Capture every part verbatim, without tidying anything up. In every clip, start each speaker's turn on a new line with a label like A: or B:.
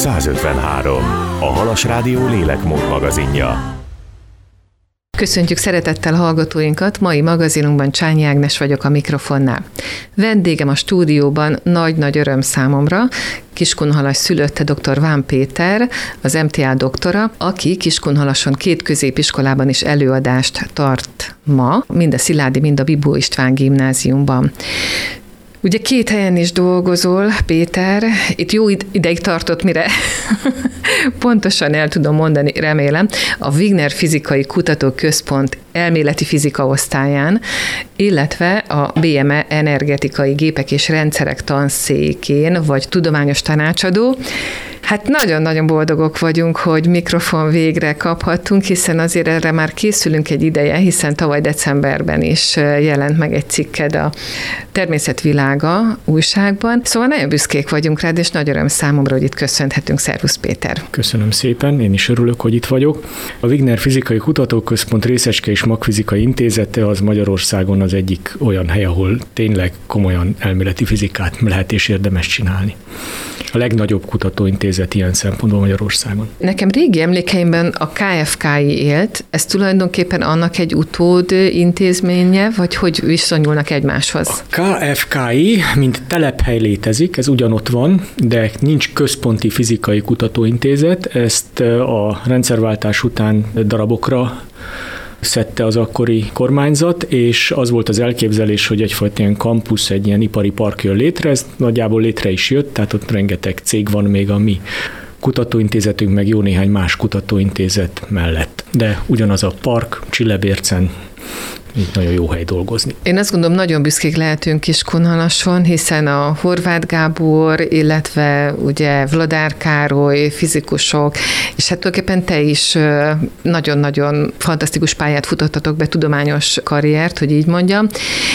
A: száz ötvenhárom. A Halas Rádió lélekmód magazinja.
B: Köszöntjük szeretettel hallgatóinkat, mai magazinunkban Csányi Ágnes vagyok a mikrofonnál. Vendégem a stúdióban nagy-nagy öröm számomra, Kiskunhalas szülötte dr. Vám Péter, az em té á doktora, aki Kiskunhalason két középiskolában is előadást tart ma, mind a Szilágyi, mind a Bibó István gimnáziumban. Ugye két helyen is dolgozol, Péter, itt jó ideig tartott, mire pontosan el tudom mondani, remélem, a Wigner Fizikai Kutatóközpont elméleti fizika osztályán, illetve a bé em e energetikai gépek és rendszerek tanszékén, vagy tudományos tanácsadó. Hát nagyon-nagyon boldogok vagyunk, hogy mikrofon végre kaphattunk, hiszen azért erre már készülünk egy ideje, hiszen tavaly decemberben is jelent meg egy cikked a Természetvilága újságban. Szóval nagyon büszkék vagyunk rád, és nagy öröm számomra, hogy itt köszönhetünk. Szervusz, Péter!
C: Köszönöm szépen, én is örülök, hogy itt vagyok. A Wigner Fizikai Kutatóközpont Részecske és Magfizikai Intézete az Magyarországon az egyik olyan hely, ahol tényleg komolyan elméleti fizikát lehet és érdemes csinálni. A legnagyobb kutatóintézet ilyen szempontból Magyarországon.
B: Nekem régi emlékeimben a ká ef ká i élt, ez tulajdonképpen annak egy utód intézménye, vagy hogy viszonyulnak egymáshoz?
C: A ká ef ká i, mint telephely létezik, ez ugyanott van, de nincs központi fizikai kutatóintézet, ezt a rendszerváltás után darabokra szedte az akkori kormányzat, és az volt az elképzelés, hogy egyfajta ilyen kampusz, egy ilyen ipari park jön létre, ez nagyjából létre is jött, tehát ott rengeteg cég van még a mi kutatóintézetünk, meg jó néhány más kutatóintézet mellett. De ugyanaz a park, Csillebércen, így nagyon jó hely dolgozni.
B: Én azt gondolom, nagyon büszkék lehetünk Kiskunhalason, hiszen a Horváth Gábor, illetve ugye Vladár Károly, fizikusok, és hát tulajdonképpen te is nagyon-nagyon fantasztikus pályát futottatok be, tudományos karriert, hogy így mondjam,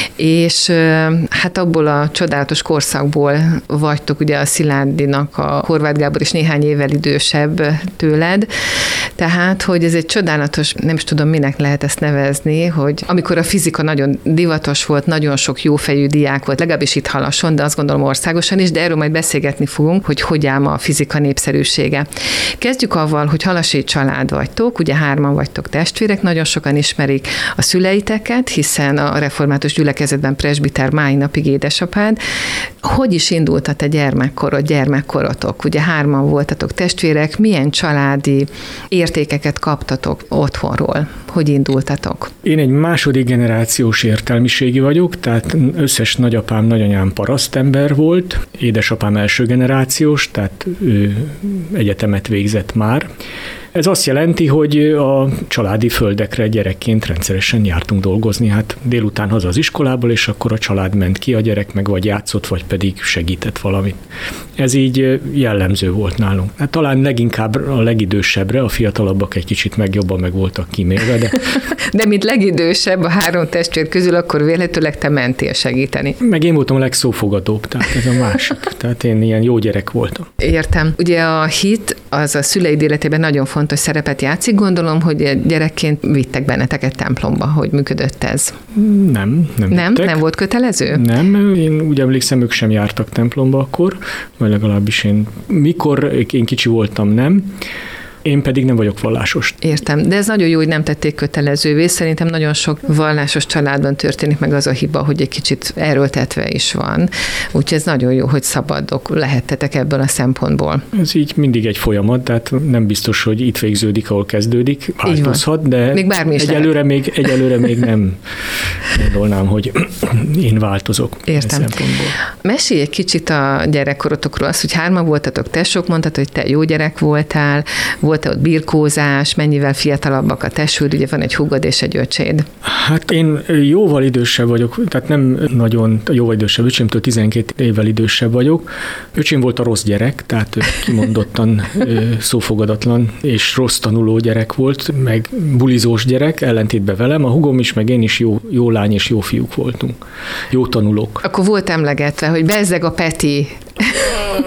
B: és hát abból a csodálatos korszakból vagytok, ugye a Szilágyinak a Horváth Gábor is néhány évvel idősebb tőled, tehát, hogy ez egy csodálatos, nem is tudom, minek lehet ezt nevezni, hogy amikor a fizika nagyon divatos volt, nagyon sok jófejű diák volt, legalábbis itt Halason, de azt gondolom országosan is, de erről majd beszélgetni fogunk, hogy hogy áll ma a fizika népszerűsége. Kezdjük avval, hogy halasi család vagytok, ugye hárman vagytok testvérek, nagyon sokan ismerik a szüleiteket, hiszen a református gyülekezetben presbiter máj napig édesapád. Hogy is indult a te gyermekkorod, gyermekkorotok? Ugye hárman voltatok testvérek, milyen családi értékeket kaptatok otthonról? Hogy indultatok?
C: Én egy második generációs értelmiségi vagyok, tehát összes nagyapám, nagyanyám parasztember volt, édesapám első generációs, tehát ő egyetemet végzett már. Ez azt jelenti, hogy a családi földekre gyerekként rendszeresen jártunk dolgozni, hát délután haza az iskolából, és akkor a család ment ki, a gyerek meg vagy játszott, vagy pedig segített valamit. Ez így jellemző volt nálunk. Hát talán leginkább a legidősebbre, a fiatalabbak egy kicsit meg jobban meg voltak kímélve, de...
B: De mint legidősebb a három testvér közül, akkor véletőleg te mentél segíteni.
C: Meg én voltam a legszófogatóbb, tehát ez a másik. Tehát én ilyen jó gyerek voltam.
B: Értem. Ugye a hit az a szüleid életében nagyon fontos szerepet játszik. Gondolom, hogy gyerekként vittek benneteket templomba, hogy működött ez.
C: Nem, nem
B: Nem?
C: vittek.
B: Nem volt kötelező?
C: Nem, én úgy emlékszem, ők sem jártak templomba akkor, vagy legalábbis én, mikor én kicsi voltam, nem. Én pedig nem vagyok vallásos.
B: Értem, de ez nagyon jó, hogy nem tették kötelezővé. Szerintem nagyon sok vallásos családban történik meg az a hiba, hogy egy kicsit erőltetve is van. Úgyhogy ez nagyon jó, hogy szabadok lehettetek ebből a szempontból.
C: Ez így mindig egy folyamat, tehát nem biztos, hogy itt végződik, ahol kezdődik. Változhat, de
B: még bármi is
C: egyelőre még, egyelőre még nem gondolnám, hogy én változok.
B: Értem. Mesélj egy kicsit a gyerekkorotokról. Az, hogy hárman voltatok, tesók, mondtad, hogy te jó gyerek voltál, volt-e ott birkózás, mennyivel fiatalabbak a tesód, ugye van egy húgod és egy öcséd?
C: Hát én jóval idősebb vagyok, tehát nem nagyon jóval idősebb, öcsémtől tizenkét évvel idősebb vagyok. Öcsém volt a rossz gyerek, tehát kimondottan szófogadatlan és rossz tanuló gyerek volt, meg bulizós gyerek, ellentétben velem. A húgom is, meg én is jó, jó lány és jó fiúk voltunk. Jó tanulók.
B: Akkor volt emlegetve, hogy bezzeg a Peti.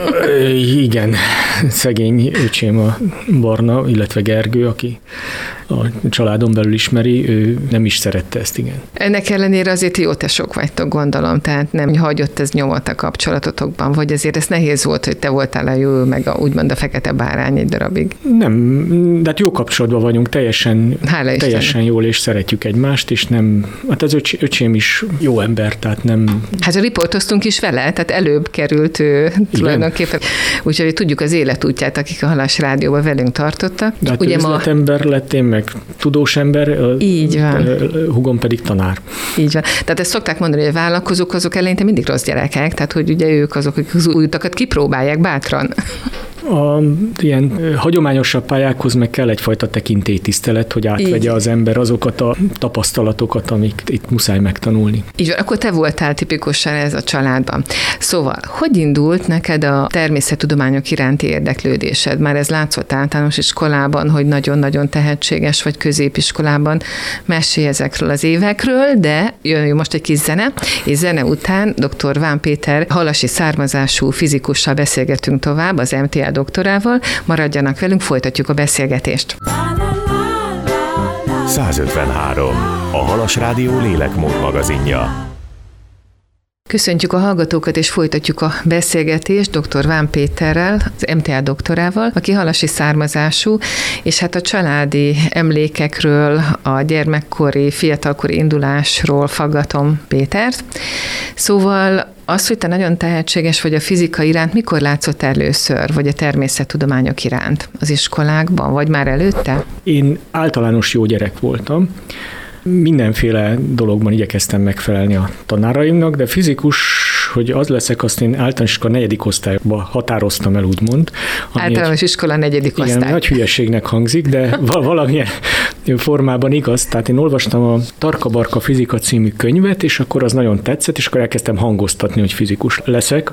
C: Igen, szegény öcsém a Barna, illetve Gergő, aki a családon belül ismeri, ő nem is szerette ezt, igen.
B: Ennek ellenére azért jó tesók vagytok, gondolom, tehát nem hagyott ez nyomot a kapcsolatotokban, vagy azért ez nehéz volt, hogy te voltál a jó, meg a, úgymond a fekete bárány egy darabig.
C: Nem, de hát jó kapcsolatban vagyunk, teljesen, teljesen jól, és szeretjük egymást, és nem, hát az öcs, öcsém is jó ember, tehát nem...
B: Hát riportoztunk is vele, tehát előbb került ő tulajdonképpen. Úgyhogy tudjuk az életútját, akik a Halas Rádióban velünk tartottak.
C: De hát ugye üzletember ma... lett, én meg tudós ember,
B: így van.
C: Húgom pedig tanár.
B: Így van. Tehát ezt szokták mondani, hogy a vállalkozók azok eleinte mindig rossz gyerekek, tehát hogy ugye ők azok, akik az új utakat kipróbálják bátran.
C: A ilyen hagyományosabb pályákhoz meg kell egyfajta tekintélytisztelet, hogy átvegye így az ember azokat a tapasztalatokat, amik itt muszáj megtanulni.
B: Így van, akkor te voltál tipikusan ez a családban. Szóval, hogy indult neked a természettudományok iránti érdeklődésed? Már ez látszott általános iskolában, hogy nagyon-nagyon tehetséges vagy középiskolában. Mesélj ezekről az évekről, de jön most egy kis zene, és zene után dr. Ván Péter halasi származású fizikussal beszélgetünk tovább, az em té á doktorával. Maradjanak velünk, folytatjuk a beszélgetést.
A: százötvenhárom. A Halas Rádió lélekmód magazinja.
B: Köszöntjük a hallgatókat, és folytatjuk a beszélgetést dr. Ván Péterrel, az em té á doktorával, aki halasi származású, és hát a családi emlékekről, a gyermekkori, fiatalkori indulásról faggatom Pétert. Szóval az, hogy te nagyon tehetséges vagy a fizika iránt, mikor látszott először, vagy a természettudományok iránt? Az iskolákban, vagy már előtte?
C: Én általános jó gyerek voltam. Mindenféle dologban igyekeztem megfelelni a tanáraimnak, de fizikus, hogy az leszek, azt én általános iskola negyedik osztályban határoztam el, úgymond.
B: Általános egy, iskola negyedik
C: igen,
B: osztály.
C: Nagy hülyeségnek hangzik, de valamilyen formában igaz. Tehát én olvastam a Tarka-Barka fizika című könyvet, és akkor az nagyon tetszett, és akkor elkezdtem hangoztatni, hogy fizikus leszek.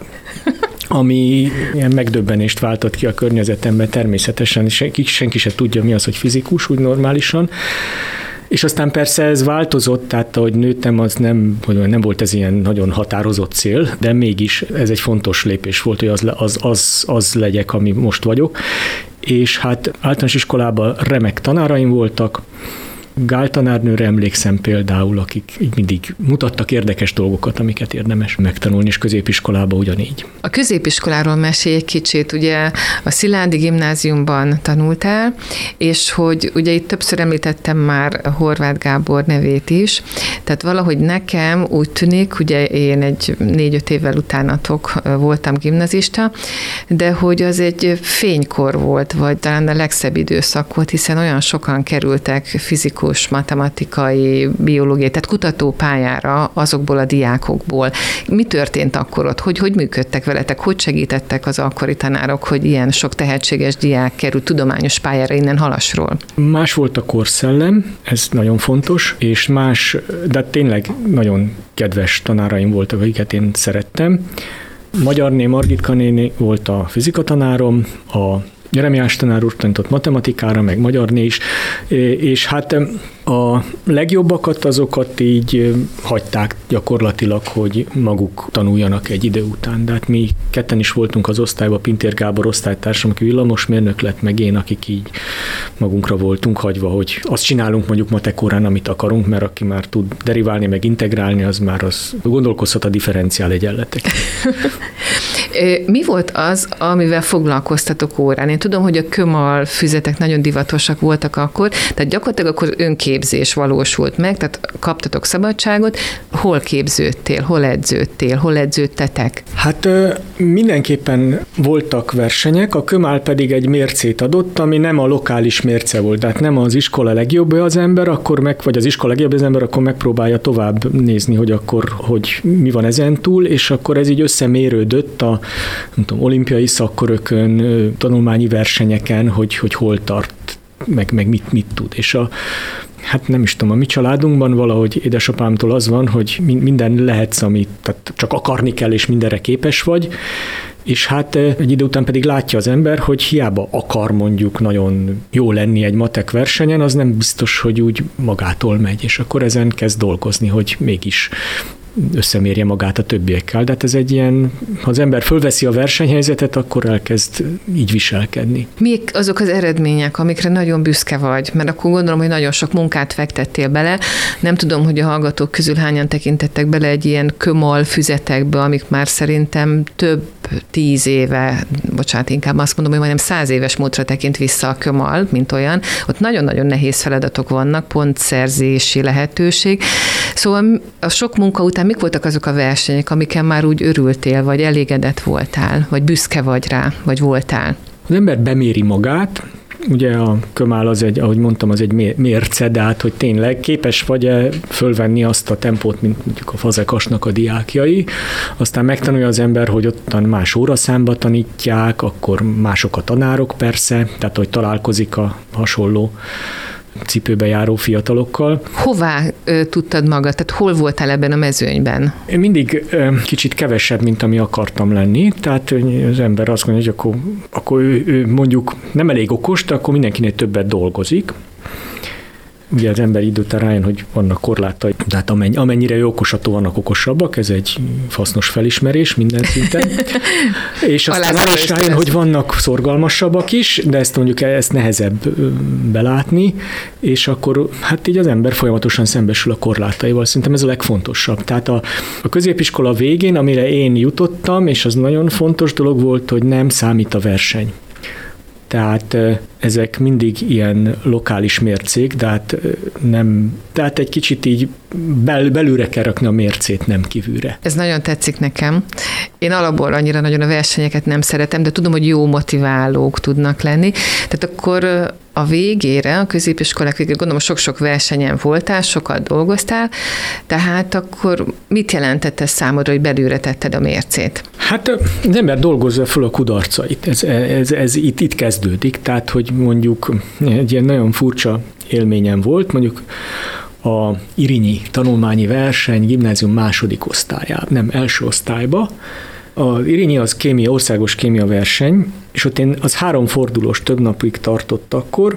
C: Ami ilyen megdöbbenést váltott ki a környezetemben természetesen, és senki, senki se tudja, mi az, hogy fizikus, úgy normálisan. És aztán persze ez változott, tehát ahogy nőttem, az nem, hogy nem volt ez ilyen nagyon határozott cél, de mégis ez egy fontos lépés volt, hogy az, az, az, az legyek, ami most vagyok. És hát általános iskolában remek tanáraim voltak, Gál tanárnőre emlékszem például, akik így mindig mutattak érdekes dolgokat, amiket érdemes megtanulni, és középiskolában ugyanígy.
B: A középiskoláról mesélj egy kicsit, ugye a Szilágyi Gimnáziumban tanultál, és hogy ugye itt többször említettem már Horváth Gábor nevét is, tehát valahogy nekem úgy tűnik, ugye én egy négy-öt évvel utánatok voltam gimnazista, de hogy az egy fénykor volt, vagy talán a legszebb időszak volt, hiszen olyan sokan kerültek fizikus, matematikai, biológiai, tehát kutatópályára azokból a diákokból. Mi történt akkor ott? Hogy, hogy működtek veletek? Hogy segítettek az akkori tanárok, hogy ilyen sok tehetséges diák került tudományos pályára innen Halasról?
C: Más volt a korszellem, ez nagyon fontos, és más, de tényleg nagyon kedves tanáraim voltak, akiket én szerettem. Magyarné Margitka néni volt a fizikatanárom, a Jeremiás tanár úr tanított matematikára, meg magyarné is, és hát a legjobbakat azokat így hagyták gyakorlatilag, hogy maguk tanuljanak egy idő után. De hát mi ketten is voltunk az osztályban, Pintér Gábor osztálytársam, aki villamosmérnök lett, meg én, akik így magunkra voltunk hagyva, hogy azt csinálunk mondjuk matekórán, amit akarunk, mert aki már tud deriválni, meg integrálni, az már az gondolkozhat a differenciál egyenletek.
B: Mi volt az, amivel foglalkoztatok órán? Én tudom, hogy a kömal füzetek nagyon divatosak voltak akkor, tehát gyakorlatilag akkor önképzés valósult meg, tehát kaptatok szabadságot. Hol képződtél, hol edződtél, hol edződtetek?
C: Hát mindenképpen voltak versenyek, a kömál pedig egy mércét adott, ami nem a lokális mérce volt, tehát nem az iskola legjobb az ember, akkor meg, vagy az iskola legjobb az ember, akkor megpróbálja tovább nézni, hogy akkor, hogy mi van ezen túl, és akkor ez így összemérődött a nem tudom, olimpiai szakkörökön, tanulmányi versenyeken, hogy, hogy hol tart, meg, meg mit, mit tud. És a, hát nem is tudom, a mi családunkban valahogy édesapámtól az van, hogy minden lehetsz, amit tehát csak akarni kell, és mindenre képes vagy, és hát egy idő után pedig látja az ember, hogy hiába akar mondjuk nagyon jó lenni egy matek versenyen, az nem biztos, hogy úgy magától megy, és akkor ezen kezd dolgozni, hogy mégis összemérje magát a többiekkel. De hát ez egy ilyen, ha az ember fölveszi a versenyhelyzetet, akkor elkezd így viselkedni.
B: Mik azok az eredmények, amikre nagyon büszke vagy? Mert akkor gondolom, hogy nagyon sok munkát fektettél bele. Nem tudom, hogy a hallgatók közül hányan tekintettek bele egy ilyen kömal füzetekbe, amik már szerintem több tíz éve, bocsánat, inkább azt mondom, hogy majdnem száz éves múltra tekint vissza a kömal, mint olyan. Ott nagyon-nagyon nehéz feladatok vannak, pontszerzési lehetőség. Szóval a sok munka után mik voltak azok a versenyek, amiken már úgy örültél, vagy elégedett voltál, vagy büszke vagy rá, vagy voltál?
C: Az ember beméri magát, ugye a kömál az egy, ahogy mondtam, az egy mérce, de hát, hogy tényleg képes vagy-e fölvenni azt a tempót, mint mondjuk a Fazekasnak a diákjai, aztán megtanulja az ember, hogy ottan más óraszámba tanítják, akkor mások a tanárok persze, tehát hogy találkozik a hasonló cipőbe járó fiatalokkal.
B: Hová ö, tudtad magad? Tehát hol voltál ebben a mezőnyben?
C: Én mindig ö, kicsit kevesebb, mint ami akartam lenni. Tehát az ember azt mondja, hogy akkor, akkor ő, ő mondjuk nem elég okos, de akkor mindenkinél többet dolgozik. Ugye az ember idő után rájön, hogy vannak korlátai, de hát amennyi, amennyire ő okos, attól vannak okosabbak, ez egy hasznos felismerés minden szinten. És aztán arra is rájön, hogy vannak szorgalmasabbak is, de ezt mondjuk ezt nehezebb belátni, és akkor hát így az ember folyamatosan szembesül a korlátaival. Szerintem ez a legfontosabb. Tehát a, a középiskola végén, amire én jutottam, és az nagyon fontos dolog volt, hogy nem számít a verseny. Tehát ezek mindig ilyen lokális mércék, de hát nem, tehát egy kicsit így bel, belülre kell rakni a mércét, nem kívülre.
B: Ez nagyon tetszik nekem. Én alapból annyira nagyon a versenyeket nem szeretem, de tudom, hogy jó motiválók tudnak lenni. Tehát akkor a végére, a középiskolák végére, gondolom, sok-sok versenyen voltál, sokat dolgoztál, tehát akkor mit jelentett ez számodra, hogy belülre tetted a mércét?
C: Hát az ember dolgozza föl a kudarcait, ez, ez, ez itt, itt kezdődik, tehát hogy mondjuk egy ilyen nagyon furcsa élményem volt, mondjuk a irinyi tanulmányi verseny gimnázium második osztályában, nem első osztályba. Az irinyi az kémia, országos kémia verseny, és ott én az három fordulós több napig tartott akkor,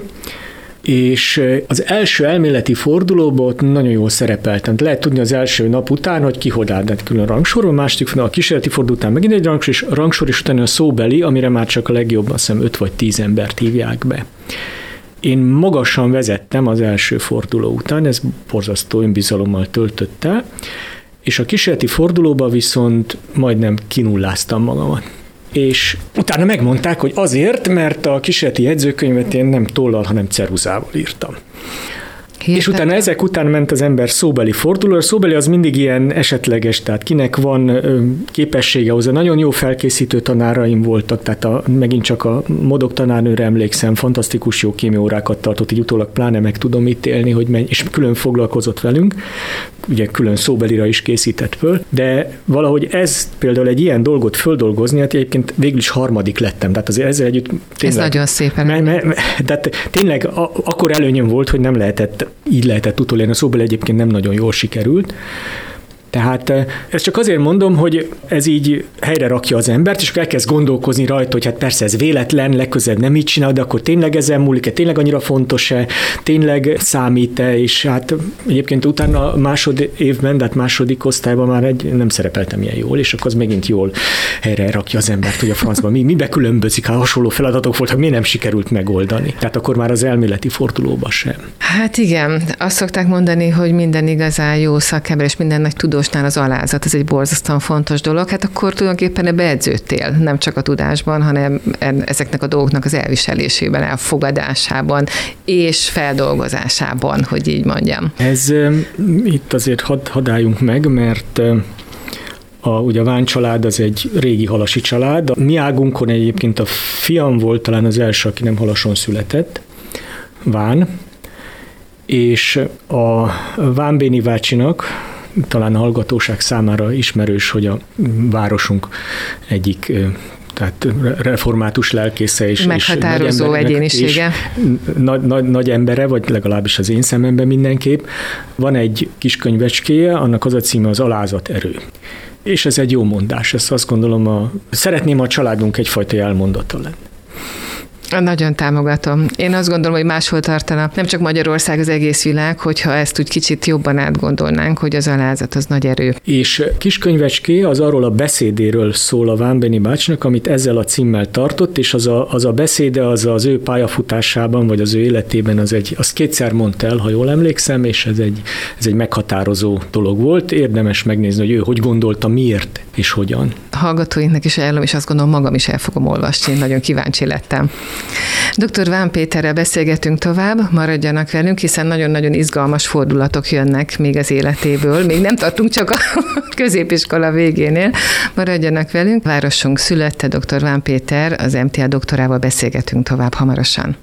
C: és az első elméleti fordulóban ott nagyon jól szerepeltem. Lehet tudni az első nap után, hogy ki hogy áll, de külön rangsorban, a második a kísérleti forduló után megint egy rangsor, és rangsor is utána a szóbeli, amire már csak a legjobban, azt hiszem, öt vagy tíz embert hívják be. Én magasan vezettem az első forduló után, ez borzasztó önbizalommal töltött el, és a kísérleti fordulóban viszont majdnem kinulláztam magamat. És utána megmondták, hogy azért, mert a kísérleti jegyzőkönyvet én nem tollal, hanem ceruzával írtam. Hihetetlen. És utána ezek után ment az ember szóbeli fordulóra. A szóbeli az mindig ilyen esetleges, tehát kinek van képessége hozzá. Nagyon jó felkészítő tanáraim voltak, tehát a, megint csak a Modok tanárnőre emlékszem, fantasztikus jó kémiaórákat tartott, így utólag pláne meg tudom ítélni, hogy menj, és külön foglalkozott velünk, ugye külön szóbelira is készített föl, de valahogy ez például egy ilyen dolgot földolgozni, hát egyébként végül is harmadik lettem, tehát azért ezzel együtt tényleg...
B: Ez nagyon szépen.
C: Me, me, me, tehát tényleg a, akkor előnyöm volt, hogy nem lehetett, így lehetett utolérni, a szóbeli egyébként nem nagyon jól sikerült. Tehát ezt csak azért mondom, hogy ez így helyre rakja az embert, és elkezd gondolkozni rajta, hogy hát persze ez véletlen, legközelebb nem így csinál, de akkor tényleg ezen múlik-e, tényleg annyira fontos-e, tényleg számít-e, és hát egyébként utána a másod évben, de hát második osztályban már egy, nem szerepeltem ilyen jól, és akkor az megint jól helyre rakja az embert, hogy a francban mi, mibe különbözik, ha hasonló feladatok voltak, mi nem sikerült megoldani. Tehát akkor már az elméleti fordulóban sem.
B: Hát igen, azt szokták mondani, hogy minden igazán jó szakember, és minden nagy tudós az alázat, ez egy borzasztóan fontos dolog, hát akkor tulajdonképpen ebbe edződtél, nem csak a tudásban, hanem ezeknek a dolgoknak az elviselésében, elfogadásában és feldolgozásában, hogy így mondjam.
C: Ez itt azért had, hadd álljunk meg, mert a, ugye a Ván család az egy régi halasi család. A mi águnkon egyébként a fiam volt talán az első, aki nem halason született, Ván, és a Ván Béni bácsinak talán a hallgatóság számára ismerős, hogy a városunk egyik tehát református lelkésze és
B: meghatározó
C: nagy
B: egyénisége.
C: Nagy, nagy, nagy embere, vagy legalábbis az én szememben mindenképp. Van egy kis könyvecskéje, annak az a címe az Alázat erő. És ez egy jó mondás, ezt azt gondolom, a, szeretném a családunk egyfajta jelmondata lenni.
B: Nagyon támogatom. Én azt gondolom, hogy máshol tartana, nem csak Magyarország, az egész világ, hogyha ezt úgy kicsit jobban átgondolnánk, hogy az alázat az nagy erő.
C: És kiskönyvecské az arról a beszédéről szól a Vámbéni bácsinak, amit ezzel a címmel tartott, és az a, az a beszéde az az ő pályafutásában, vagy az ő életében, az egy, azt kétszer mondta el, ha jól emlékszem, és ez egy, ez egy meghatározó dolog volt. Érdemes megnézni, hogy ő hogy gondolta, miért és hogyan.
B: A hallgatóinknak is ajánlom, és azt gondolom, magam is el fogom olvasni, én nagyon kíváncsi lettem. doktor Vám Péterrel beszélgetünk tovább, maradjanak velünk, hiszen nagyon-nagyon izgalmas fordulatok jönnek még az életéből. Még nem tartunk csak a középiskola végénél. Maradjanak velünk. Városunk szülötte, doktor Vám Péter, az em té á doktorával beszélgetünk tovább hamarosan.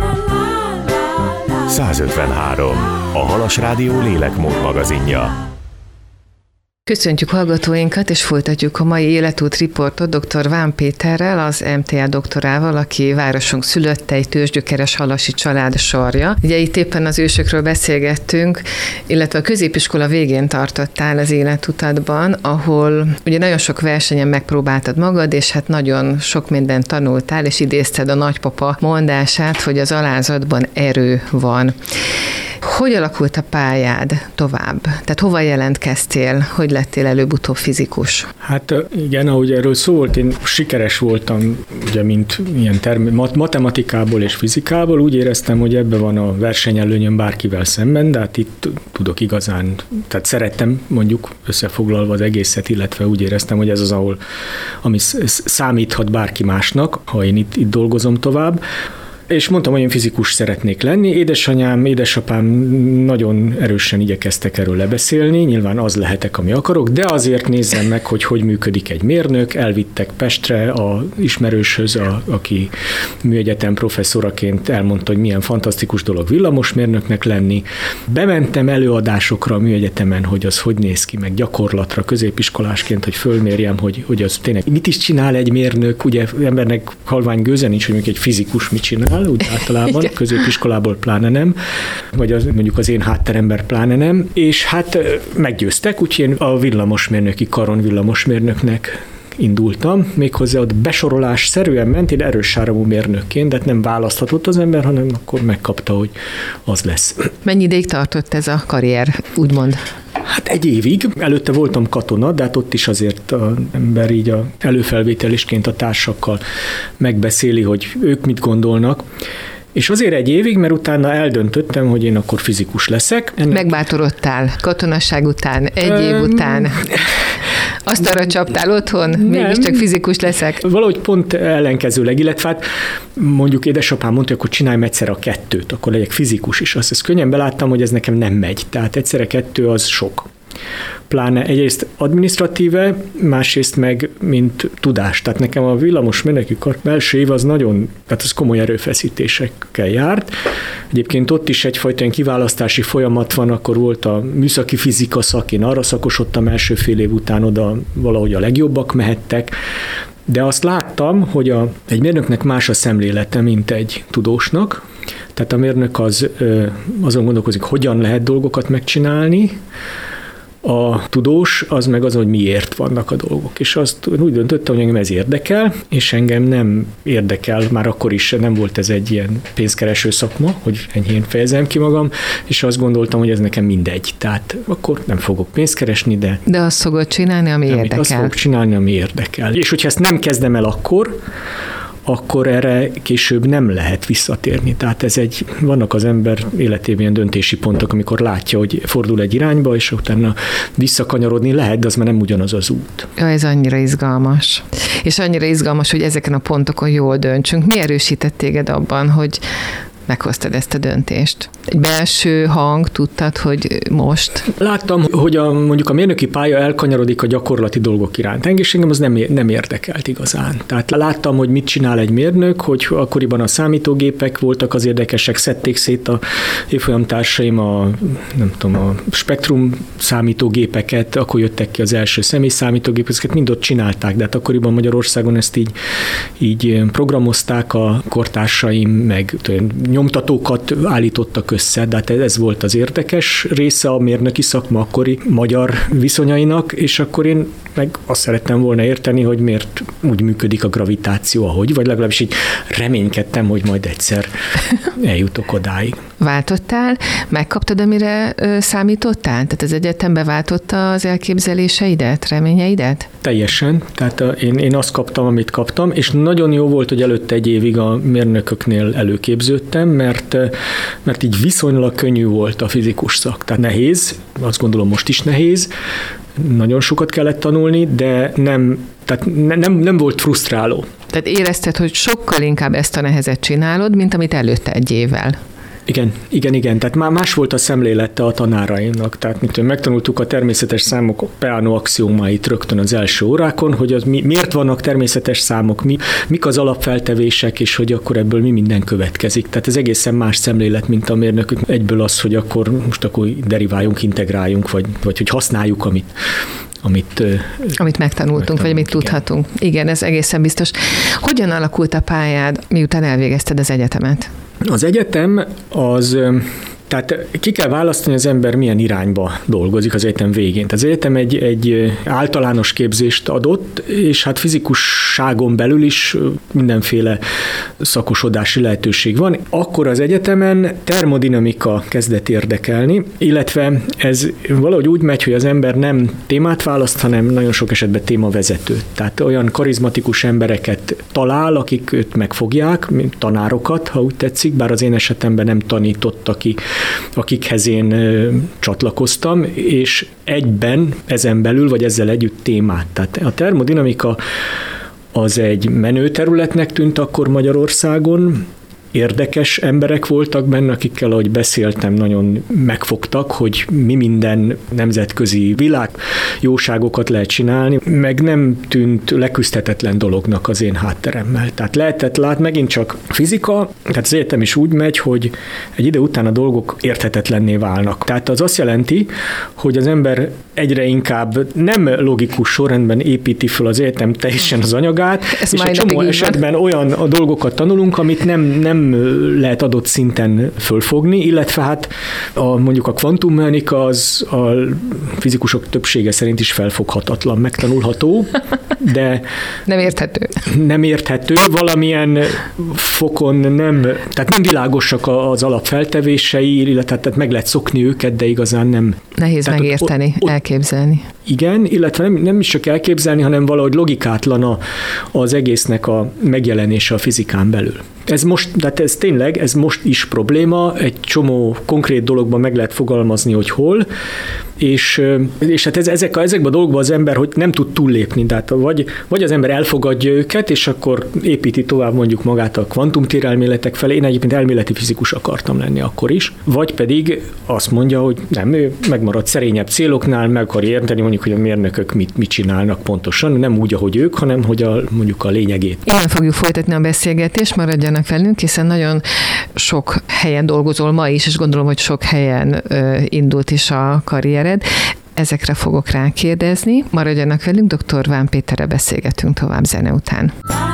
A: százötvenhárom. A Halas Rádió lélekmód magazinja.
B: Köszöntjük hallgatóinkat, és folytatjuk a mai életút riportot doktor Vám Péterrel, az em té á doktorával, aki városunk szülötte, egy tőzsgyökeres halasi család sarja. Ugye itt éppen az ősökről beszélgettünk, illetve a középiskola végén tartottál az életutadban, ahol ugye nagyon sok versenyen megpróbáltad magad, és hát nagyon sok mindent tanultál, és idézted a nagypapa mondását, hogy az alázatban erő van. Hogy alakult a pályád tovább? Tehát hova jelentkeztél? Hogy lettél előbb-utóbb fizikus?
C: Hát igen, ahogy erről szó volt, én sikeres voltam, ugye, mint ilyen term- matematikából és fizikából, úgy éreztem, hogy ebben van a versenyelőnyöm bárkivel szemben, de hát itt tudok igazán, tehát szerettem mondjuk összefoglalva az egészet, illetve úgy éreztem, hogy ez az, ahol, ami számíthat bárki másnak, ha én itt, itt dolgozom tovább. És mondtam, hogy én fizikus szeretnék lenni. Édesanyám, édesapám nagyon erősen igyekeztek erről lebeszélni, nyilván az lehetek, ami akarok, de azért nézzem meg, hogy hogy működik egy mérnök. Elvittek Pestre a ismerőshöz, a, aki műegyetem professzoraként elmondta, hogy milyen fantasztikus dolog villamosmérnöknek lenni. Bementem előadásokra a műegyetemen, hogy az hogy néz ki, meg gyakorlatra középiskolásként, hogy fölmérjem, hogy, hogy az tényleg mit is csinál egy mérnök, ugye embernek halvány gőze nincs, hogy mondjuk egy fizikus mit csinál, úgy általában, középiskolából pláne nem, vagy az, mondjuk az én hátterember pláne nem, és hát meggyőztek, úgyhogy én a villamosmérnöki karon villamosmérnöknek indultam, méghozzá ott besorolás szerűen ment, én erős áramú mérnökként, de nem választhatott az ember, hanem akkor megkapta, hogy az lesz.
B: Mennyi ideig tartott ez a karrier, úgymond?
C: Hát egy évig. Előtte voltam katona, de hát ott is azért az ember így a előfelvételisként a társakkal megbeszéli, hogy ők mit gondolnak. És azért egy évig, mert utána eldöntöttem, hogy én akkor fizikus leszek.
B: Ennek... Megbátorodtál katonasság után, egy um, év után. Azt arra csaptál otthon, mégiscsak fizikus leszek.
C: Valahogy pont ellenkezőleg, illetve hát mondjuk édesapám mondta, hogy akkor csináljam egyszer a kettőt, akkor legyek fizikus is. Azt ezt könnyen beláttam, hogy ez nekem nem megy. Tehát egyszerre kettő az sok. Pláne egyrészt adminisztratíve, másrészt meg mint tudás. Tehát nekem a villamosmérnöki kar első év az nagyon, tehát az komoly erőfeszítésekkel járt. Egyébként ott is egyfajta ilyen kiválasztási folyamat van, akkor volt a műszaki fizika szak, én arra szakosodtam első fél év után, oda valahogy a legjobbak mehettek. De azt láttam, hogy a, egy mérnöknek más a szemlélete, mint egy tudósnak. Tehát a mérnök az azon gondolkozik, hogyan lehet dolgokat megcsinálni, a tudós az meg az, hogy miért vannak a dolgok. És azt úgy döntöttem, hogy engem ez érdekel, és engem nem érdekel, már akkor is nem volt ez egy ilyen pénzkereső szakma, hogy enyhén fejezem ki magam, és azt gondoltam, hogy ez nekem mindegy. Tehát akkor nem fogok pénzt keresni, de...
B: De azt fogod csinálni, ami érdekel.
C: Azt fogok csinálni, ami érdekel. És hogyha ezt nem kezdem el akkor, akkor erre később nem lehet visszatérni. Tehát ez egy, vannak az ember életében ilyen döntési pontok, amikor látja, hogy fordul egy irányba, és utána visszakanyarodni lehet, de az már nem ugyanaz az út.
B: Ja, ez annyira izgalmas. És annyira izgalmas, hogy ezeken a pontokon jól döntsünk. Mi erősített téged abban, hogy meghoztad ezt a döntést? Egy belső hang, tudtad, hogy most?
C: Láttam, hogy a, mondjuk a mérnöki pálya elkanyarodik a gyakorlati dolgok iránt. Engem az nem, nem érdekelt igazán. Tehát láttam, hogy mit csinál egy mérnök, hogy akkoriban a számítógépek voltak az érdekesek, szedték szét a évfolyamtársaim a, nem tudom, a Spektrum számítógépeket, akkor jöttek ki az első személy számítógépek, ezeket mind ott csinálták, de hát akkoriban Magyarországon ezt így, így programozták a kortársaim, meg nyomtatókat állítottak össze, de hát ez volt az érdekes része a mérnöki szakma akkori magyar viszonyainak, és akkor én meg azt szerettem volna érteni, hogy miért úgy működik a gravitáció, ahogy, vagy legalábbis így reménykedtem, hogy majd egyszer eljutok odáig.
B: Váltottál? Megkaptad, amire ö, számítottál? Tehát az egyetem beváltotta az elképzeléseidet, reményeidet?
C: Teljesen. Tehát a, én, én azt kaptam, amit kaptam, és nagyon jó volt, hogy előtte egy évig a mérnököknél előképződtem, mert, mert így viszonylag könnyű volt a fizikus szak. Tehát nehéz, azt gondolom most is nehéz, nagyon sokat kellett tanulni, de nem, tehát nem, nem volt frusztráló.
B: Tehát érezted, hogy sokkal inkább ezt a nehezet csinálod, mint amit előtte egy évvel.
C: Igen, igen, igen. Tehát már más volt a szemlélete a tanáraimnak. Tehát mint megtanultuk a természetes számok Peano axiómáit rögtön az első órákon, hogy az mi, miért vannak természetes számok, mi, mik az alapfeltevések, és hogy akkor ebből mi minden következik. Tehát ez egészen más szemlélet, mint a mérnökök. Egyből az, hogy akkor most akkor deriváljunk, integráljunk, vagy, vagy hogy használjuk, amit Amit,
B: amit megtanultunk, vagy amit igen. tudhatunk. Igen, ez egészen biztos. Hogyan alakult a pályád, miután elvégezted az egyetemet?
C: Az egyetem az... Tehát ki kell választani, az ember milyen irányba dolgozik az egyetem végén. Az egyetem egy, egy általános képzést adott, és hát fizikusságon belül is mindenféle szakosodási lehetőség van. Akkor az egyetemen termodinamika kezdett érdekelni, illetve ez valahogy úgy megy, hogy az ember nem témát választ, hanem nagyon sok esetben témavezetőt. Tehát olyan karizmatikus embereket talál, akik őt megfogják, mint tanárokat, ha úgy tetszik, bár az én esetemben nem tanított, aki akikhez én csatlakoztam, és egyben ezen belül, vagy ezzel együtt témát. Tehát a termodinamika az egy menő területnek tűnt akkor Magyarországon, érdekes emberek voltak benne, akikkel, ahogy beszéltem, nagyon megfogtak, hogy mi minden nemzetközi világ jóságokat lehet csinálni, meg nem tűnt leküzdhetetlen dolognak az én hátteremmel. Tehát lehetett látni, megint csak fizika, tehát az egyetem is úgy megy, hogy egy idő után a dolgok érthetetlenné válnak. Tehát az azt jelenti, hogy az ember egyre inkább nem logikus sorrendben építi fel az egyetem teljesen az anyagát,
B: ez
C: és egy csomó esetben olyan a dolgokat tanulunk, amit nem, nem lehet adott szinten fölfogni, illetve hát a, mondjuk a kvantummechanika az a fizikusok többsége szerint is felfoghatatlan, megtanulható, de
B: nem érthető.
C: Nem érthető, valamilyen fokon nem, tehát nem világosak az alapfeltevései, illetve tehát meg lehet szokni őket, de igazán nem.
B: Nehéz tehát megérteni, ott, ott, elképzelni.
C: Igen, illetve nem, nem is csak elképzelni, hanem valahogy logikátlan a, az egésznek a megjelenése a fizikán belül. Ez most, tehát ez tényleg, ez most is probléma, egy csomó konkrét dologban meg lehet fogalmazni, hogy hol, és, és hát ez, ezek, ezekben a dolgokban az ember, hogy nem tud túllépni, tehát vagy, vagy az ember elfogadja őket, és akkor építi tovább mondjuk magát a kvantumtérelméletek felé, én egyébként elméleti fizikus akartam lenni akkor is, vagy pedig azt mondja, hogy nem, ő megmarad szerényebb céloknál, meg akar érteni mondjuk, hogy a mérnökök mit, mit csinálnak pontosan, nem úgy, ahogy ők, hanem hogy a, mondjuk a lényegét.
B: Innen fogjuk folytatni a beszélgetést, maradjanak velünk, hiszen nagyon sok helyen dolgozol ma is, és gondolom, hogy sok helyen ö, indult is a karriered. Ezekre fogok rákérdezni. Maradjanak velünk, dr. Ván Péterrel beszélgetünk tovább zene után.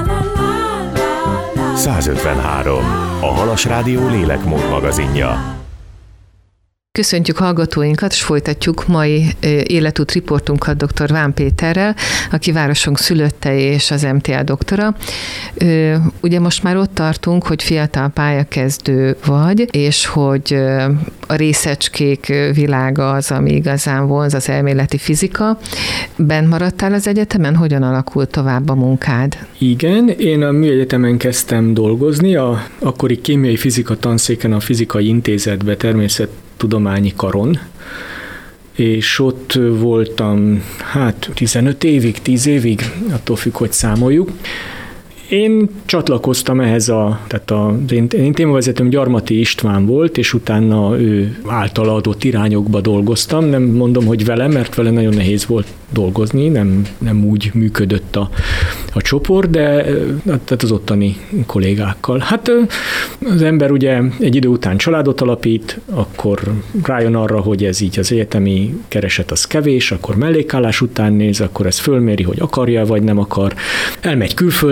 A: százötvenhárom. A Halas Rádió lélekmód magazinja.
B: Köszöntjük hallgatóinkat, és folytatjuk mai életút riportunkat dr. Ván Péterrel, aki városunk szülötte és az em té á doktora. Ugye most már ott tartunk, hogy fiatal pályakezdő vagy, és hogy a részecskék világa az, ami igazán vonz, az elméleti fizika. Bent maradtál az egyetemen? Hogyan alakult tovább a munkád?
C: Igen, én a műegyetemen kezdtem dolgozni, a akkori kémiai fizika tanszéken, a Fizikai Intézetbe, természettudományi karon, és ott voltam hát tizenöt évig, tíz évig, attól függ, hogy számoljuk. Én csatlakoztam ehhez a, tehát a, én, én témavezetőm Gyarmati István volt, és utána ő általa adott irányokba dolgoztam. Nem mondom, hogy vele, mert vele nagyon nehéz volt dolgozni, nem, nem úgy működött a, a csoport, de tehát az ottani kollégákkal. Hát az ember ugye egy idő után családot alapít, akkor rájön arra, hogy ez így az egyetemi kereset az kevés, akkor mellékállás után néz, akkor ez fölméri, hogy akarja vagy nem akar. Elmegy külföldre,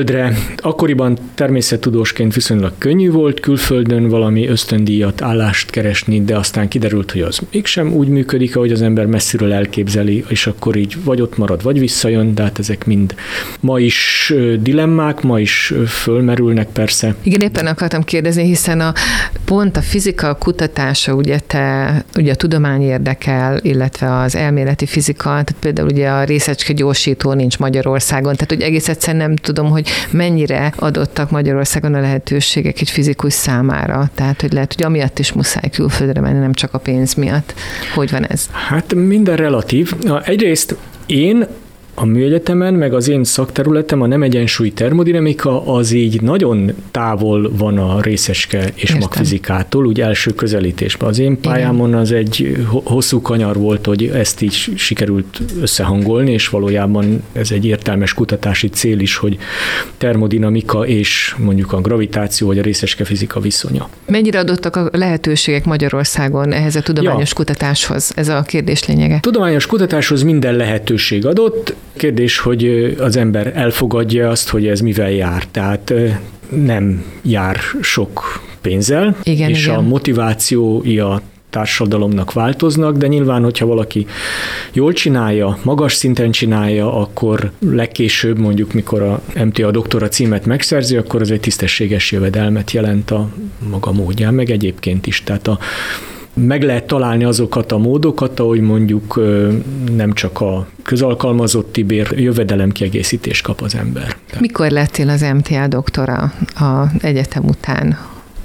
C: akkoriban természettudósként viszonylag könnyű volt külföldön valami ösztöndíjat, állást keresni, de aztán kiderült, hogy az mégsem úgy működik, ahogy az ember messziről elképzeli, és akkor így vagy ott marad, vagy visszajön, de hát ezek mind ma is dilemmák, ma is fölmerülnek persze.
B: Igen, éppen akartam kérdezni, hiszen a pont a fizika kutatása, ugye te, ugye a tudomány érdekel, illetve az elméleti fizika, tehát például ugye a részecske gyorsító nincs Magyarországon, tehát hogy egész egyszerűen nem tudom, hogy mennyire adottak Magyarországon a lehetőségek egy fizikus számára, tehát hogy lehet, hogy amiatt is muszáj külföldre menni, nem csak a pénz miatt. Hogy van ez?
C: Hát minden relatív. Egyrészt én a műegyetemen, meg az én szakterületem, a nem egyensúlyi termodinamika, az így nagyon távol van a részecske és
B: Értem.
C: magfizikától, úgy első közelítésben. Az én pályámon az egy hosszú kanyar volt, hogy ezt így sikerült összehangolni, és valójában ez egy értelmes kutatási cél is, hogy termodinamika és mondjuk a gravitáció vagy a részecske fizika viszonya.
B: Mennyire adottak a lehetőségek Magyarországon ehhez a tudományos ja. kutatáshoz? Ez a kérdés lényege.
C: Tudományos kutatáshoz minden lehetőség adott. Kérdés, hogy az ember elfogadja azt, hogy ez mivel jár. Tehát nem jár sok pénzzel,
B: igen,
C: és
B: igen.
C: a motivációi a társadalomnak változnak, de nyilván, hogyha valaki jól csinálja, magas szinten csinálja, akkor legkésőbb mondjuk, mikor a em té á doktora címet megszerzi, akkor az egy tisztességes jövedelmet jelent a maga módján, meg egyébként is. Tehát a meg lehet találni azokat a módokat, ahogy mondjuk nem csak a közalkalmazotti bér, jövedelem kiegészítést kap az ember.
B: Mikor lettél az em té á doktora az egyetem után?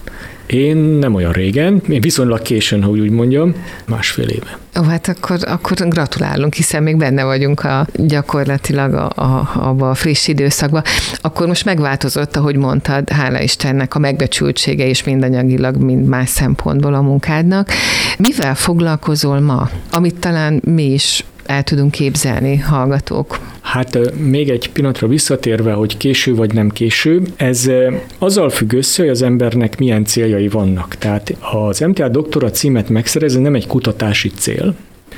C: Én nem olyan régen, én viszonylag későn, ha úgy mondjam, másfél éve.
B: Ó, hát akkor, akkor gratulálunk, hiszen még benne vagyunk a, gyakorlatilag a, a, abba a friss időszakban. Akkor most megváltozott, ahogy mondtad, hála Istennek a megbecsültsége is mind anyagilag, mind más szempontból a munkádnak. Mivel foglalkozol ma, amit talán mi is el tudunk képzelni, hallgatók?
C: Hát még egy pillanatra visszatérve, hogy késő vagy nem késő, ez azzal függ össze, hogy az embernek milyen céljai vannak. Tehát az em té á doktora címet megszerezni nem egy kutatási cél,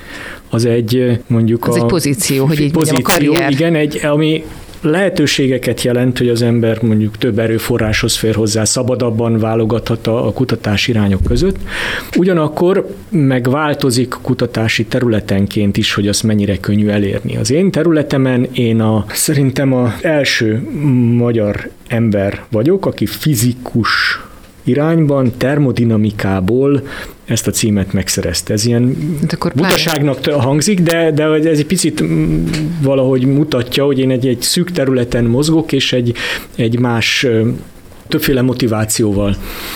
C: az egy mondjuk
B: az
C: a...
B: egy pozíció, hogy így
C: pozíció,
B: mondjam, a karrier.
C: Igen, egy, ami lehetőségeket jelent, hogy az ember mondjuk több erőforráshoz fér hozzá, szabadabban válogathat a, a kutatás irányok között. Ugyanakkor megváltozik kutatási területenként is, hogy azt mennyire könnyű elérni. Az én területemen én a, szerintem az első magyar ember vagyok, aki fizikus irányban, termodinamikából ezt a címet megszerezte. Ez ilyen butaságnak hangzik, de, de ez egy picit valahogy mutatja, hogy én egy, egy szűk területen mozgok, és egy, egy más, többféle motivációval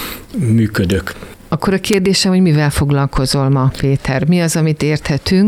C: működök.
B: Akkor a kérdésem, hogy mivel foglalkozol ma, Péter? Mi az, amit érthetünk?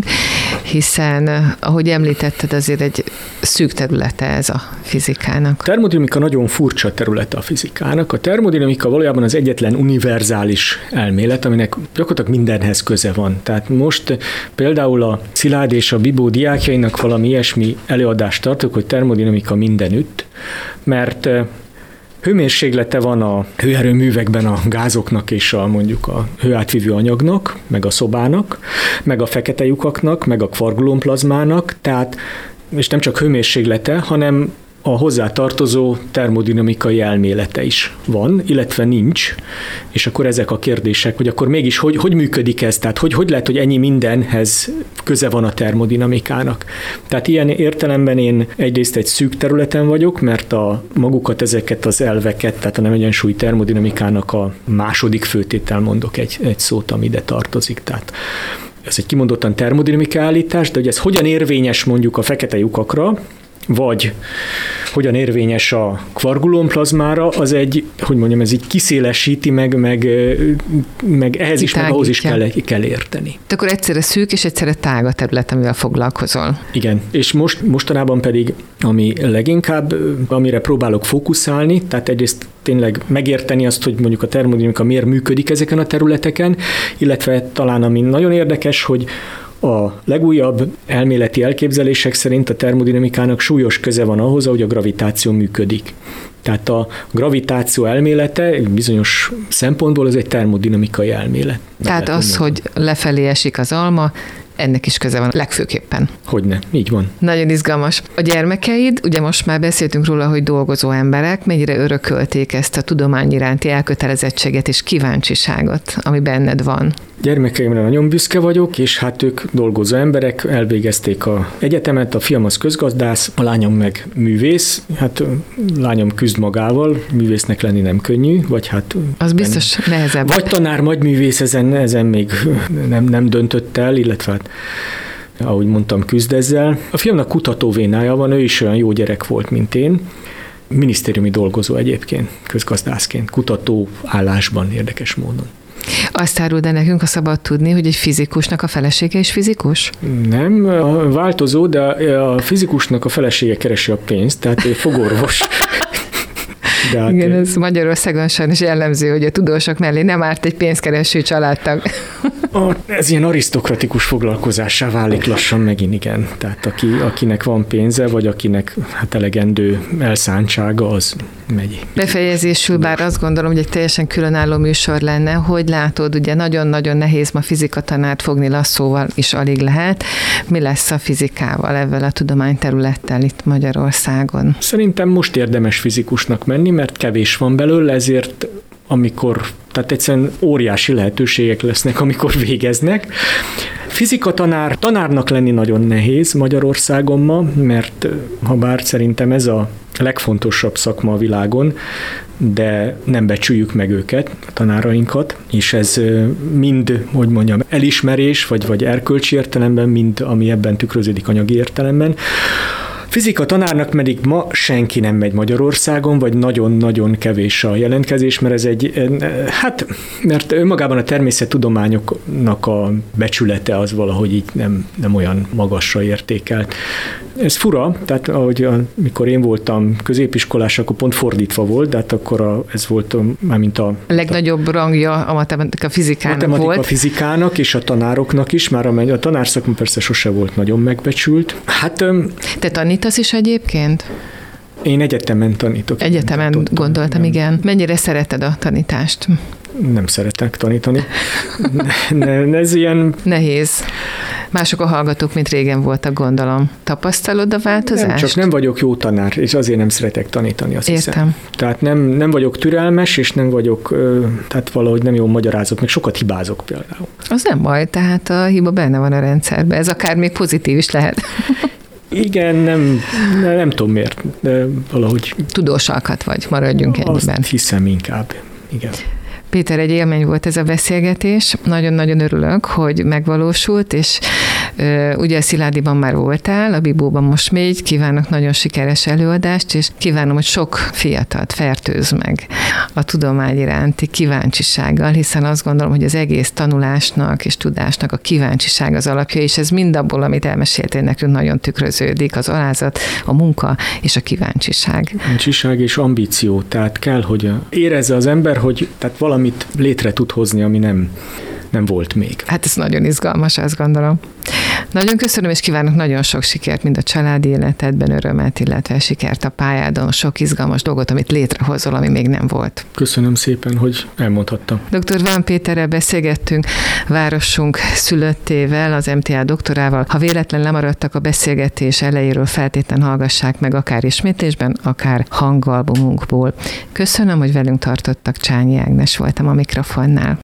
B: Hiszen, ahogy említetted, azért egy szűk területe ez a fizikának.
C: A termodinamika nagyon furcsa területe a fizikának. A termodinamika valójában az egyetlen univerzális elmélet, aminek gyakorlatilag mindenhez köze van. Tehát most például a Szilárd és a Bibó diákjainak valami ilyesmi előadást tartok, hogy termodinamika mindenütt, mert hőmérséklete van a hőerőművekben a gázoknak és a mondjuk a hőátvívő anyagnak, meg a szobának, meg a fekete lyukaknak, meg a kvargulomplazmának, tehát, és nem csak hőmérséklete, hanem a hozzátartozó termodinamikai elmélete is van, illetve nincs, és akkor ezek a kérdések, hogy akkor mégis hogy, hogy működik ez, tehát hogy, hogy lehet, hogy ennyi mindenhez köze van a termodinamikának. Tehát ilyen értelemben én egyrészt egy szűk területen vagyok, mert a magukat, ezeket az elveket, tehát a nem egyensúlyi termodinamikának a második főtétel, mondok egy, egy szót, ami ide tartozik, tehát ez egy kimondottan termodinamika állítás, de hogy ez hogyan érvényes mondjuk a fekete lyukakra, vagy hogyan érvényes a kvargulomplazmára, az egy, hogy mondjam, ez így kiszélesíti, meg, meg, meg ehhez is, meg ahhoz is kell, kell érteni.
B: De akkor egyszerre szűk és egyszerre tág a terület, amivel foglalkozol.
C: Igen, és most, mostanában pedig, ami leginkább, amire próbálok fókuszálni, tehát egyrészt tényleg megérteni azt, hogy mondjuk a termodinamika miért működik ezeken a területeken, illetve talán ami nagyon érdekes, hogy a legújabb elméleti elképzelések szerint a termodinamikának súlyos köze van ahhoz, ahogy a gravitáció működik. Tehát a gravitáció elmélete bizonyos szempontból az egy termodinamikai elmélet.
B: Tehát az, hogy lefelé esik az alma, ennek is köze van legfőképpen.
C: Hogyne, így van.
B: Nagyon izgalmas. A gyermekeid, ugye most már beszéltünk róla, hogy dolgozó emberek, mennyire örökölték ezt a tudomány iránti elkötelezettséget és kíváncsiságot, ami benned van?
C: Gyermekeimre nagyon büszke vagyok, és hát ők dolgozó emberek, elvégezték a egyetemet, a fiam az közgazdász, a lányom meg művész. Hát lányom küzd magával, művésznek lenni nem könnyű, vagy hát...
B: Az biztos nem, nehezebb.
C: Vagy tanár, vagy művész, ezen, ezen még nem, nem döntött el, illetve hát ahogy mondtam, küzd ezzel. A fiamnak kutatóvénája van, ő is olyan jó gyerek volt, mint én. Minisztériumi dolgozó egyébként, közgazdászként, kutató állásban érdekes módon.
B: Azt áruld el nekünk, ha szabad tudni, hogy egy fizikusnak a felesége is fizikus?
C: Nem, változó, de a fizikusnak a felesége keresi a pénzt, tehát ő fogorvos.
B: De hát igen, ez Magyarországon sajnos jellemző, hogy a tudósok mellé nem árt egy pénzkereső családtag.
C: A, ez ilyen arisztokratikus foglalkozássá válik lassan megint, igen. Tehát aki, akinek van pénze, vagy akinek hát elegendő elszántsága, az megy.
B: Befejezésül, bár azt gondolom, hogy egy teljesen különálló műsor lenne, hogy látod, ugye nagyon-nagyon nehéz ma fizikatanárt fogni lasszóval is alig lehet. Mi lesz a fizikával, ezzel a tudományterülettel itt Magyarországon?
C: Szerintem most érdemes fizikusnak menni, mert kevés van belőle, ezért amikor, tehát egyszerűen óriási lehetőségek lesznek, amikor végeznek. Fizika tanár, tanárnak lenni nagyon nehéz Magyarországon ma, mert ha bár szerintem ez a legfontosabb szakma a világon, de nem becsüljük meg őket, a tanárainkat, és ez mind, hogy mondjam, elismerés, vagy, vagy erkölcsi értelemben, mind ami ebben tükröződik anyagi értelemben. Fizika tanárnak pedig ma senki nem megy Magyarországon, vagy nagyon-nagyon kevés a jelentkezés, mert ez egy, hát, mert önmagában a természettudományoknak a becsülete az valahogy így nem, nem olyan magasra értékelt. Ez fura, tehát ahogy amikor én voltam középiskolás, akkor pont fordítva volt, de hát akkor a, ez volt már mint a...
B: A legnagyobb rangja a matematika fizikának
C: matematika
B: volt.
C: Matematika fizikának és a tanároknak is, már a, a tanárszakma persze sose volt nagyon megbecsült. Hát...
B: Te tanítasz is egyébként?
C: Én egyetemen tanítok.
B: Egyetemen
C: igen,
B: gondoltam, nem. Igen. Mennyire szereted a tanítást?
C: Nem szeretek tanítani. ne, ne, ez ilyen...
B: Nehéz. Mások a hallgatók, mint régen voltak, gondolom. Tapasztalod a változást?
C: Nem, csak nem vagyok jó tanár, és azért nem szeretek tanítani, azt
B: Értem.
C: hiszem. Tehát nem, nem vagyok türelmes, és nem vagyok, tehát valahogy nem jól magyarázok, meg sokat hibázok például.
B: Az nem baj, tehát a hiba benne van a rendszerben. Ez akár még pozitív is lehet.
C: Igen, nem, nem, nem tudom miért, de valahogy...
B: Tudós alkat vagy, maradjunk ennyiben.
C: Azt hiszem inkább, igen.
B: Péter, egy élmény volt ez a beszélgetés. Nagyon-nagyon örülök, hogy megvalósult, és ö, ugye a Sziládiban már voltál, a Bibóban most még. Kívánok nagyon sikeres előadást, és kívánom, hogy sok fiatalt fertőz meg a tudomány iránti kíváncsisággal, hiszen azt gondolom, hogy az egész tanulásnak és tudásnak a kíváncsiság az alapja, és ez mind abból, amit elmeséltél nekünk, nagyon tükröződik, az alázat, a munka és a kíváncsiság.
C: Kíváncsiság és ambíció, tehát kell, hogy érezze az ember, hogy tehát valamit létre tud hozni, ami nem, nem volt még.
B: Hát ez nagyon izgalmas, azt gondolom. Nagyon köszönöm, és kívánok nagyon sok sikert, mind a családi életedben, örömet, illetve sikert a pályádon, sok izgalmas dolgot, amit létrehozol, ami még nem volt.
C: Köszönöm szépen, hogy elmondhattam.
B: doktor Ván Péterrel beszélgettünk, városunk szülöttével, az em té á doktorával. Ha véletlen lemaradtak a beszélgetés elejéről, feltétlen hallgassák meg akár ismétlésben, akár hangalbumunkból. Köszönöm, hogy velünk tartottak, Csányi Ágnes voltam a mikrofonnál.